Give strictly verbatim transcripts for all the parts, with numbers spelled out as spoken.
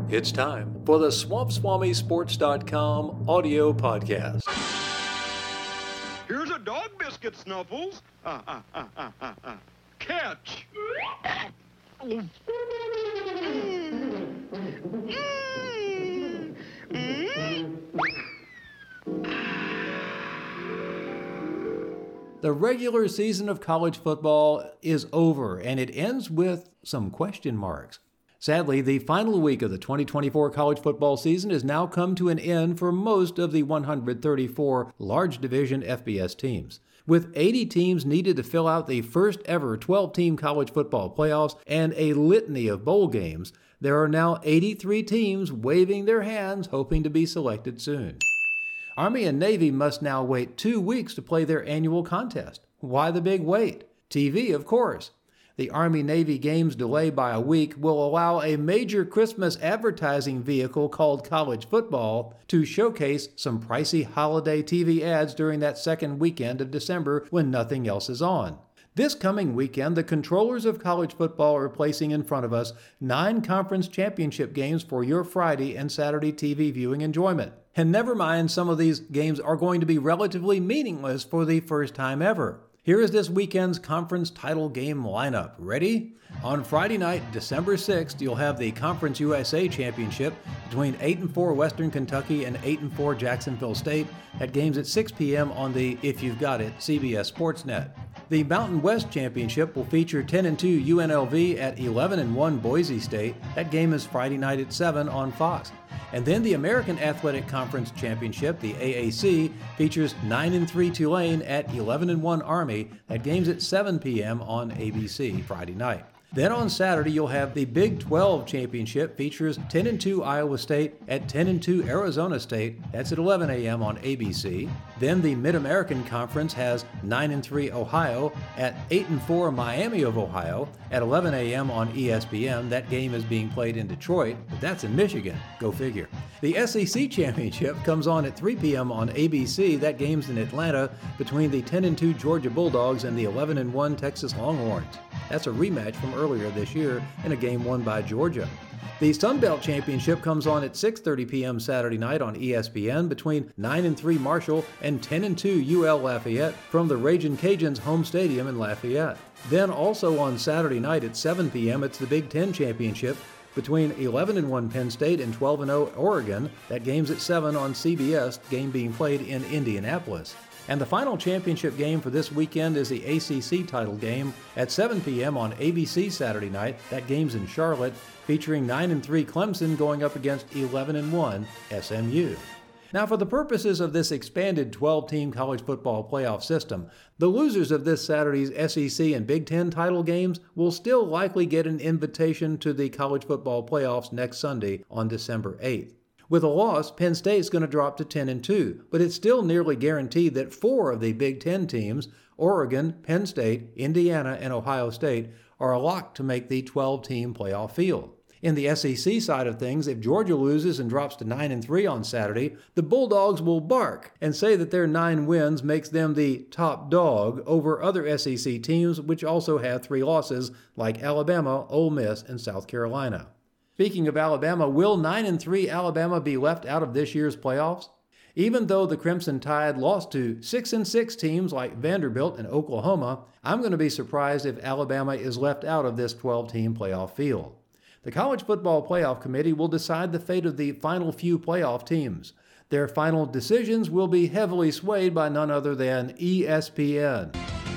It's time for the Swamp Swami Sports dot com audio podcast. Here's a dog biscuit, Snuffles. Uh, uh, uh, uh, uh, uh. Catch. Mm. Mm. Mm. The regular season of college football is over, and it ends with some question marks. Sadly, the final week of the twenty twenty-four college football season has now come to an end for most of the one hundred thirty-four large division F B S teams. With eighty teams needed to fill out the first ever twelve-team college football playoffs and a litany of bowl games, there are now eighty-three teams waving their hands hoping to be selected soon. Army and Navy must now wait two weeks to play their annual contest. Why the big wait? T V, of course. The Army-Navy games delay by a week will allow a major Christmas advertising vehicle called college football to showcase some pricey holiday T V ads during that second weekend of December when nothing else is on. This coming weekend, the controllers of college football are placing in front of us nine conference championship games for your Friday and Saturday T V viewing enjoyment. And never mind, some of these games are going to be relatively meaningless for the first time ever. Here is this weekend's conference title game lineup. Ready? On Friday night, December sixth, you'll have the Conference U S A Championship between eight and four Western Kentucky and eight and four Jacksonville State. That game's at six p.m. on the If You've Got It C B S Sportsnet. The Mountain West Championship will feature ten and two U N L V at eleven and one Boise State. That game is Friday night at seven on Fox. And then the American Athletic Conference Championship, the A A C, features nine and three Tulane at eleven and one Army. That game's at seven p.m. on A B C Friday night. Then on Saturday, you'll have the Big twelve Championship, features ten and two Iowa State at ten and two Arizona State. That's at eleven a.m. on A B C. Then the Mid-American Conference has nine and three Ohio at eight and four Miami of Ohio at eleven a.m. on E S P N. That game is being played in Detroit, but that's in Michigan. Go figure. The S E C Championship comes on at three p.m. on A B C. That game's in Atlanta between the ten and two Georgia Bulldogs and the eleven and one Texas Longhorns. That's a rematch from earlier this year in a game won by Georgia. The Sun Belt Championship comes on at six thirty p.m. Saturday night on E S P N between nine and three Marshall and ten and two U L Lafayette from the Ragin' Cajuns home stadium in Lafayette. Then also on Saturday night at seven p.m. it's the Big Ten Championship between eleven and one Penn State and twelve and oh Oregon. That game's at seven on C B S, game being played in Indianapolis. And the final championship game for this weekend is the A C C title game at seven p.m. on A B C Saturday night. That game's in Charlotte, featuring nine and three Clemson going up against eleven and one S M U. Now, for the purposes of this expanded twelve-team college football playoff system, the losers of this Saturday's S E C and Big Ten title games will still likely get an invitation to the college football playoffs next Sunday on December eighth. With a loss, Penn State's going to drop to ten and two, but it's still nearly guaranteed that four of the Big Ten teams, Oregon, Penn State, Indiana, and Ohio State, are locked to make the twelve-team playoff field. In the S E C side of things, if Georgia loses and drops to nine and three on Saturday, the Bulldogs will bark and say that their nine wins makes them the top dog over other S E C teams which also have three losses, like Alabama, Ole Miss, and South Carolina. Speaking of Alabama, will nine and three Alabama be left out of this year's playoffs? Even though the Crimson Tide lost to six and six teams like Vanderbilt and Oklahoma, I'm going to be surprised if Alabama is left out of this twelve-team playoff field. The College Football Playoff Committee will decide the fate of the final few playoff teams. Their final decisions will be heavily swayed by none other than E S P N.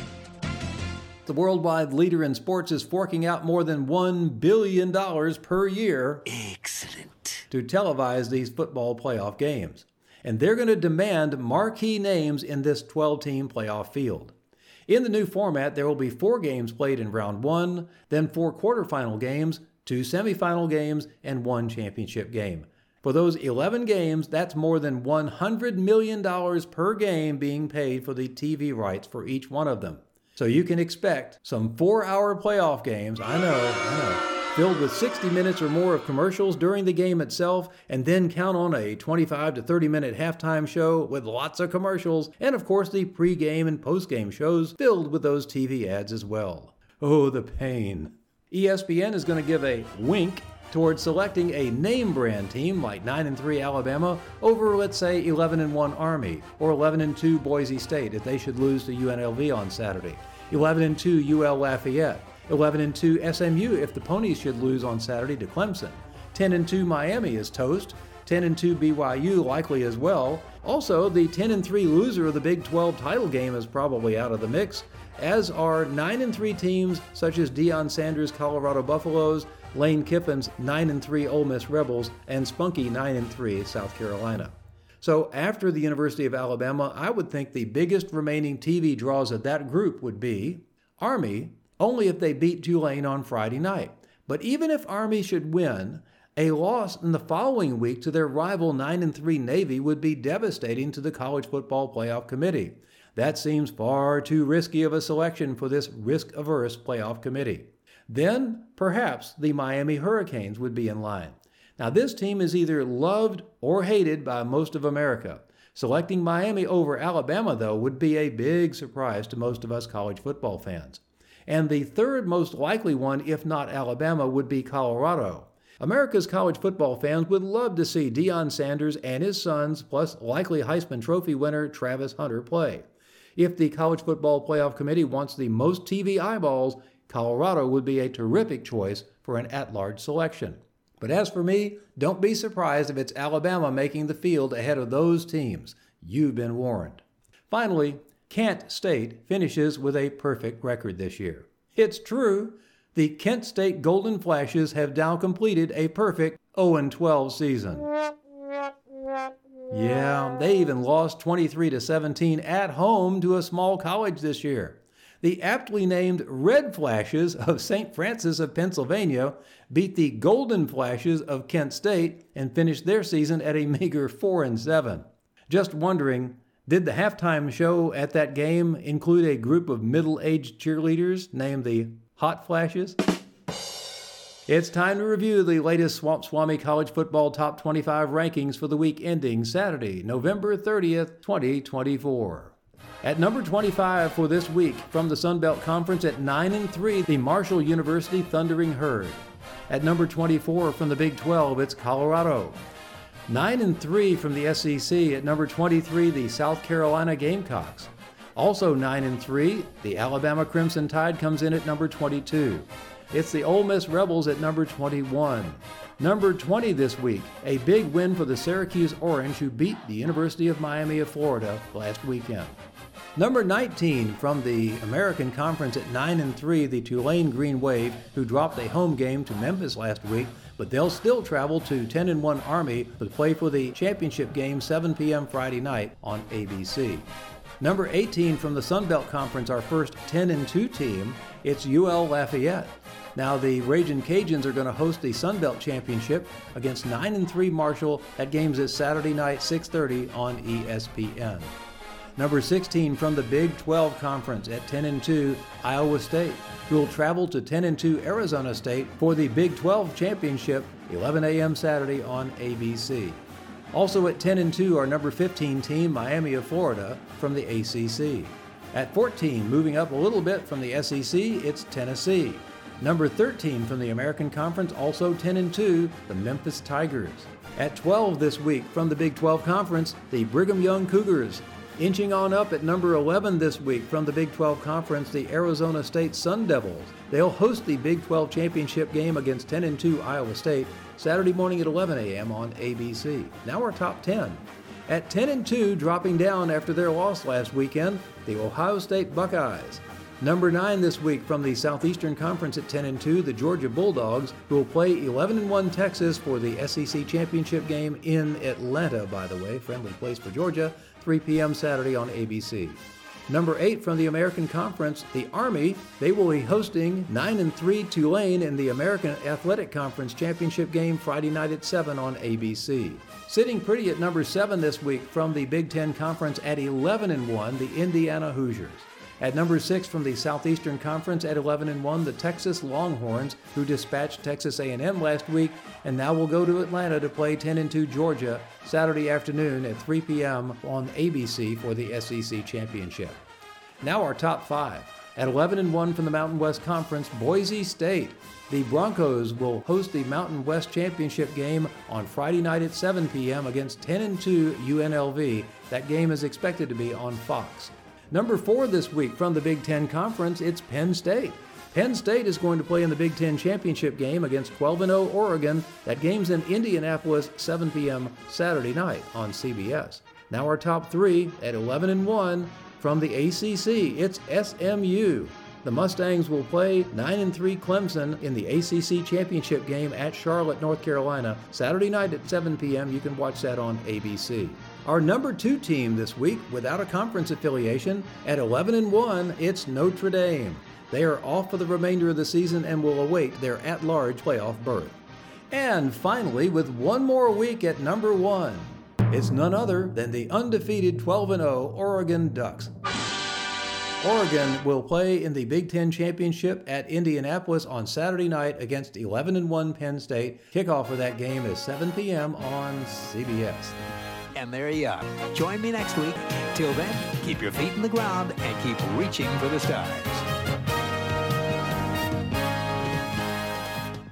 The worldwide leader in sports is forking out more than one billion dollars per year Excellent. to televise these football playoff games. And they're going to demand marquee names in this twelve-team playoff field. In the new format, there will be four games played in round one, then four quarterfinal games, two semifinal games, and one championship game. For those eleven games, that's more than one hundred million dollars per game being paid for the T V rights for each one of them. So you can expect some four-hour playoff games, I know, I know, filled with sixty minutes or more of commercials during the game itself, and then count on a twenty-five to thirty minute halftime show with lots of commercials, and of course the pre-game and post-game shows filled with those T V ads as well. Oh, the pain. E S P N is going to give a wink towards selecting a name brand team like nine and three Alabama over, let's say, eleven and one Army or eleven and two Boise State if they should lose to U N L V on Saturday, eleven and two U L Lafayette, eleven and two S M U if the Ponies should lose on Saturday to Clemson, ten and two Miami is toast, ten and two B Y U likely as well. Also, the ten and three loser of the Big twelve title game is probably out of the mix, as are nine and three teams such as Deion Sanders' Colorado Buffaloes, Lane Kiffin's nine and three Ole Miss Rebels, and spunky nine and three South Carolina. So after the University of Alabama, I would think the biggest remaining T V draws of that group would be Army, only if they beat Tulane on Friday night. But even if Army should win, a loss in the following week to their rival nine and three Navy would be devastating to the College Football Playoff Committee. That seems far too risky of a selection for this risk-averse playoff committee. Then, perhaps, the Miami Hurricanes would be in line. Now, this team is either loved or hated by most of America. Selecting Miami over Alabama, though, would be a big surprise to most of us college football fans. And the third most likely one, if not Alabama, would be Colorado. America's college football fans would love to see Deion Sanders and his sons, plus likely Heisman Trophy winner Travis Hunter, play. If the College Football Playoff Committee wants the most T V eyeballs, Colorado would be a terrific choice for an at-large selection. But as for me, don't be surprised if it's Alabama making the field ahead of those teams. You've been warned. Finally, Kent State finishes with a perfect record this year. It's true. The Kent State Golden Flashes have now completed a perfect oh and twelve season. Yeah, they even lost twenty-three to seventeen at home to a small college this year. The aptly named Red Flashes of Saint Francis of Pennsylvania beat the Golden Flashes of Kent State and finished their season at a meager four and seven. Just wondering, did the halftime show at that game include a group of middle-aged cheerleaders named the Hot Flashes? It's time to review the latest Swamp Swami College Football Top twenty-five rankings for the week ending Saturday, November thirtieth, twenty twenty-four. At number twenty-five for this week, from the Sun Belt Conference at nine and three, the Marshall University Thundering Herd. At number twenty-four from the Big twelve, it's Colorado. nine and three from the S E C, at number twenty-three, the South Carolina Gamecocks. Also nine and three, the Alabama Crimson Tide comes in at number twenty-two. It's the Ole Miss Rebels at number twenty-one. Number twenty this week, a big win for the Syracuse Orange, who beat the University of Miami of Florida last weekend. Number nineteen from the American Conference at nine and three, the Tulane Green Wave, who dropped a home game to Memphis last week, but they'll still travel to ten and one Army to play for the championship game seven p.m. Friday night on A B C. Number eighteen from the Sun Belt Conference, our first ten and two team, it's U L Lafayette. Now the Ragin' Cajuns are going to host the Sun Belt Championship against nine and three Marshall. That game's is Saturday night, six thirty on E S P N. Number sixteen from the Big twelve Conference at ten and two, Iowa State, who will travel to ten and two Arizona State for the Big twelve Championship, eleven a.m. Saturday on A B C. Also at ten and two, our number fifteen team, Miami of Florida, from the A C C. At fourteen, moving up a little bit from the S E C, it's Tennessee. Number thirteen from the American Conference, also ten and two, the Memphis Tigers. At twelve this week from the Big twelve Conference, the Brigham Young Cougars. Inching on up at number eleven this week from the Big twelve Conference, the Arizona State Sun Devils. They'll host the Big twelve Championship game against ten and two Iowa State Saturday morning at eleven a.m. on A B C. Now our top ten. At ten and two, dropping down after their loss last weekend, the Ohio State Buckeyes. Number nine this week from the Southeastern Conference at ten and two, the Georgia Bulldogs, who will play eleven and one Texas for the S E C Championship game in Atlanta, by the way, friendly place for Georgia, three p.m. Saturday on A B C. Number eight from the American Conference, the Army. They will be hosting nine and three Tulane in the American Athletic Conference Championship game Friday night at seven on A B C. Sitting pretty at number seven this week from the Big Ten Conference at eleven and one, the Indiana Hoosiers. At number six from the Southeastern Conference at eleven and one, the Texas Longhorns, who dispatched Texas A and M last week and now will go to Atlanta to play ten and two Georgia Saturday afternoon at three p.m. on A B C for the S E C Championship. Now our top five. At eleven and one from the Mountain West Conference, Boise State. The Broncos will host the Mountain West Championship game on Friday night at seven p.m. against ten and two U N L V. That game is expected to be on Fox. Number four this week from the Big Ten Conference, it's Penn State. Penn State is going to play in the Big Ten Championship game against twelve and oh Oregon. That game's in Indianapolis, seven p.m. Saturday night on C B S. Now our top three at eleven and one from the A C C, it's S M U. The Mustangs will play nine and three Clemson in the A C C Championship game at Charlotte, North Carolina, Saturday night at seven p.m. You can watch that on A B C. Our number two team this week, without a conference affiliation, at eleven and one, it's Notre Dame. They are off for the remainder of the season and will await their at-large playoff berth. And finally, with one more week at number one, it's none other than the undefeated twelve and oh Oregon Ducks. Oregon will play in the Big Ten Championship at Indianapolis on Saturday night against eleven and one Penn State. Kickoff of that game is seven p.m. on C B S. And there you are. Join me next week. Till then, keep your feet in the ground and keep reaching for the stars.